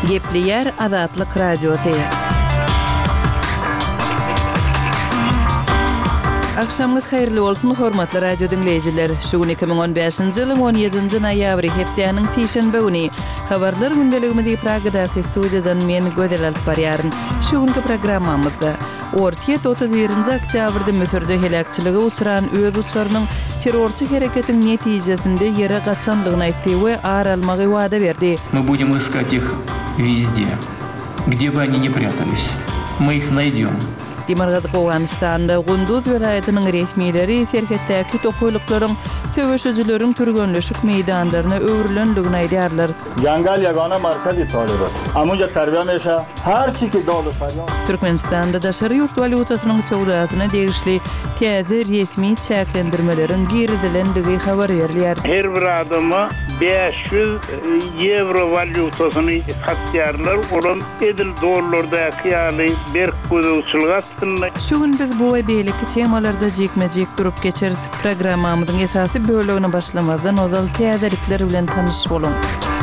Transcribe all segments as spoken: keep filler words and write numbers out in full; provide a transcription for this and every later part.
Gepli yer Azatlyk radioda. Akşamınız hayırlı olsun hormatly radio dinleyijiler. Şu iki bin on beşinji ýylyň on ýedinji noýabry hepdeniň tişenbe güni habarlar gündeligini Pragada studiýadan men gödel alyp barýaryn. Şu günki programmamyzda Ortiýa otuz birinji oktýabrda Mösürde helakçylyga uçuran öz uçarynyň terrorçy hereketiň netijesinde ýere gaçanlygyny aýtdy we ar almagy wada berdi. Мы будем искать их везде, где бы они ни прятались. Мы их найдем. Demirgazyk Owganystanda Gunduz welaýatynyň resmiýleri serhetdäki tokoýlyklaryň töweşejileriň türgenleşik meýdanlaryna öwrilendigini aýdýarlar. Jangal yagona markazy talebas. Amuja terbiýe meşa her çiki daly faryan. Türkmenistanda daşary ýurt walutasynyň sowdatyna degişli täze resmi çäklendirmeleriň giridilendigi habar berilýär. Her bir adama beş yüz euro walutasyny satýarlar, olam edil dollardaky ýaly bir gözüçülgä. Şu gün biz bu we beýleki temalarda jekmejek durup geçer programmamyzyň esasy bölegine başlamazdan ozal täzelikler bilen tanyş bolun.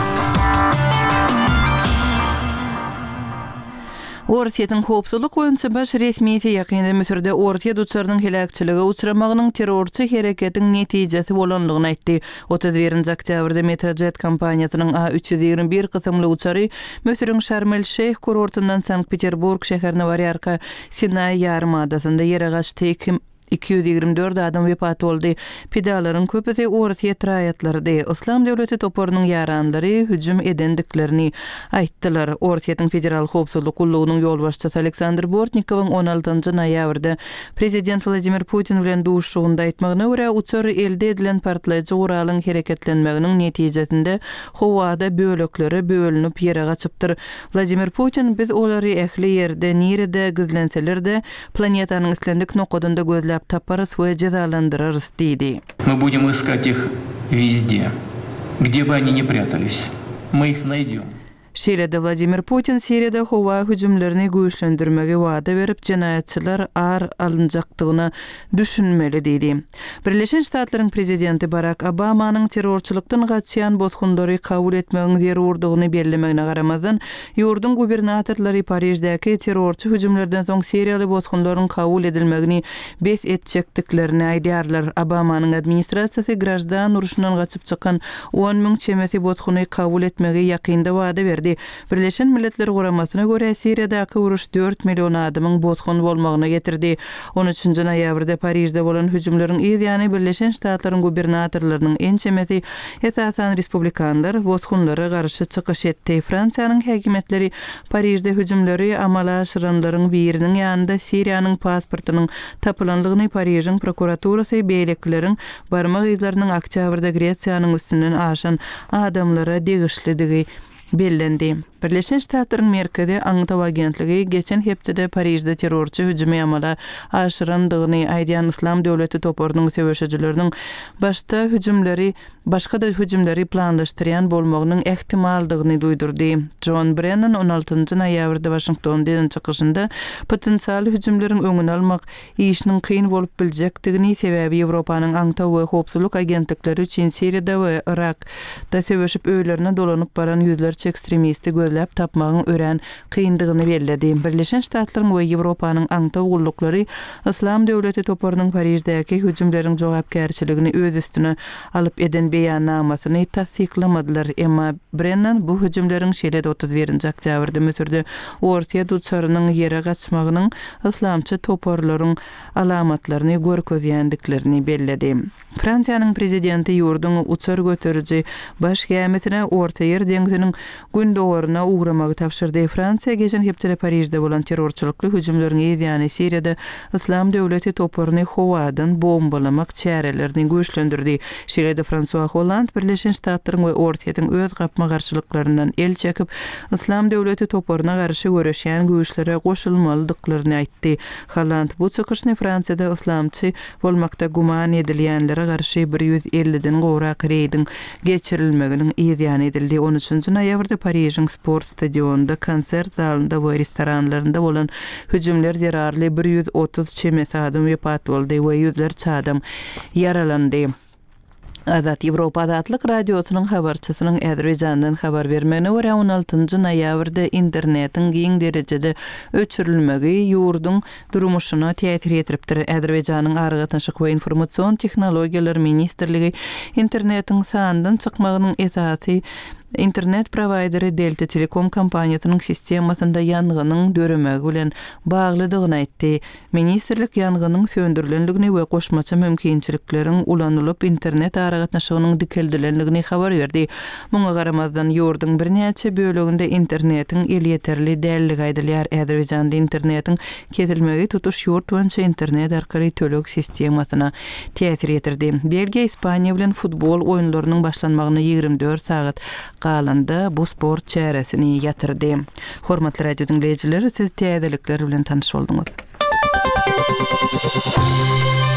Ortiýatyň howpsuzlyk goýunçy baş resmiýeti ýakynda Mösürde Ortiýa duçarynyň helakçylyga uçuramagynyň terrorçy hereketiň netijesi bolanlygyny aýtdy. otuz birinji oktýabrda Metrojet kompaniýasynyň A üç yüz ýigirme bir kysymly uçary Mösürüň Şarm el-Şeyh kurortundan Sankt-Peterburg şäherine barýarka Sinay ýarymadasyna ýere gaçdy. iki yüz ýigirme dört adam wepat boldy. Pedalaryň köpüsi Ortiýa traýatlardy. Islam döwleti toporunyň ýaranlary hüjüm edendiklerini aýtdylar. Ortiýatyň federal howpsuzlyk gullugynyň ýolbaşçysy Aleksandr Bortnikowyň on altynjy noýabrda prezident Vladimir Putin bilen duşugynda aýtmagyna görä uçar elde edilen partlaýjy guralyň hereketlenmeginiň netijesinde howada bölekleri bölünip ýere gaçypdyr. Vladimir Putin biz olary ähli ýerde nirede gizlenseler-de planetanyň islendik nokadynda gözläp taparys we jazalandyrarys diýdi. Мы будем искать их везде, где бы они ни прятались. Мы их найдем. Şeýle-de Vladimir Putin Siriýada howa hüjümlerini güýçlendirmege wada berip jenaýatçylar ar alınjakdygyna düşünmeli diýdi. Birleşen Ştatlaryň prezidenti Barack Obamanyň terrorçylykdan gaçýan bozgundary kabul etmegiň zerurdygyny bellemegine garamazdan ýurdun gubernatorlary Parijdäki terrorçy hüjümlerden soň seriýaly bozgundaryň kabul edilmegini bes etjekdiklerini aýdýarlar. Obamanyň administrasiýasy grajdan uruşundan gaçyp çykan on miň çemesi bozguny kabul etmegi ýakynda wada berdi. Birleşen Milletler Guramasyna görä Siriýadaky uruş dört million adamyň bozgun bolmagyna getirdi. on üçünji noýabrda Parijde bolan hüjümleriň ýa-ni Birleşen Ştatlaryň gubernatorlarynyň en çemesi esasan respublikanlar bozgunlara garşy çykyş etdi. Fransiýanyň häkimetleri Parijde hüjümleri amala aşyranlaryň biriniň ýanynda Siriýanyň pasportynyň tapylanlygyny Parijiň prokuraturasy beýlekleriň barmak izlerining oktýabrda Gretsiýanyň üstünden aşan adamlara degişlidigi bellendi. Birleşen Ştatlaryň merkezi Aňtaw agentligi geçen hepde Parijde terrorçy hüjüme amala aşyrandygyny aýdýan Islam döwleti toporunyň söwüşejileriniň başda hüjümleri başga da hüjümleri planlaşdyrýan bolmagynyň ehtimaldygyny duýdurdy. John Brennan on altynjy noýabrda Washingtondan çykyşynda potensial hüjümleriň öňüni almak işiniň kyn bolup biljekdigini sebäbi Ýewropanyň Aňtaw we howpsuzlyk agentlikleri üçin Siriýada we Irakda söwüşip öýlerine dolanyp baran ýüzlerçe ekstremisti gözläp tapmagyň ören kyndygyny bellädi. Birleşen Ştatlaryň we Ýewropanyň Aňtaw gullukları Islam döwleti toporunyň Parijdäki hüjümleriň jogapkärçiligini öz üstüne alyp eden beýannamasyny tasdiklamadylar. Emma Brennan bu hüjümleriň şeýle otuz birinji oktýabrda Mösürde Ortiýa duçarynyň ýere gaçmagynyň islamçy toporlaryň alamatlaryny görkezýändiklerini bellädi. Fransiýanyň prezidenti ýurdun uçar götürüji baş gämetine Orta Ýer deňiziniň gündöwrüne ugramagy tapşyrdy. Fransiýa geçen hepde Parijde bolan terrorçylykly hüjümleriň ýa-ni Siriýada Islam döwleti toporuny howadan bombalamak çärelerini güýçlendirdi. Şeýle-de François Hollande Birleşen Ştatlaryň we Ortiýatyň öz gapma garşylyklaryndan el çekip Islam döwleti toporuna garşy görüşýän güýçlere goşulmalydyklaryny aýtdy. Hollande bu çykyşny Fransiýada islamçy bolmakda guman edilýänlere garşy bir yüz elliden gowrak reýdiň geçirilmeginiň ýa-ni edildi. on üçünji noýabrda Parijiň sport stadionunda, konsert zalynda we restoranlarynda bolan hüjümler zerarly bir yüz otuz çemesi adam wepat boldy we ýüzlerçe adam yaralandy. Azat Evropa Adatlyk radiosynyň habarçysynyň Äzerbeýjandan habar bermegine görä on altynjy noýabrda internetiň giň derejede öçürilmegi ýurduň durmuşyna täsir etdiripdir. Äzerbeýjanyň argytaşyk we informasiýon tehnologiýalary ministrligi internetiň sandan çykmagynyň esasy internet prowaideri Delta Telekom kompaniýasynyň sistemasynda ýanganyň döremegi bilen baglydygyny aýtdy. Ministrlik ýanganyň söndürilenligini we goşmaça mümkinçilikleriň ulanylyp internet aragatnaşygynyň dikeldilenligini habar berdi. Muňa garamazdan ýurduň birnäçe bölегinde internetiň el ýeterli dälligi aýdylýar. Äzerbeýjanda internetiň kesilmegi tutuş ýurt boýunça internet arkaly tölek sistemasyna täsir etirdi. Belgiýa Ispaniýa bilen futbol oýunlarynyň başlanmagyna ýygrimi dört saat galanda bu sport çäresini ýatyrdy. Hormatly radio dinleýijiler, siz täzelikler bilen tanyş bolduňyz.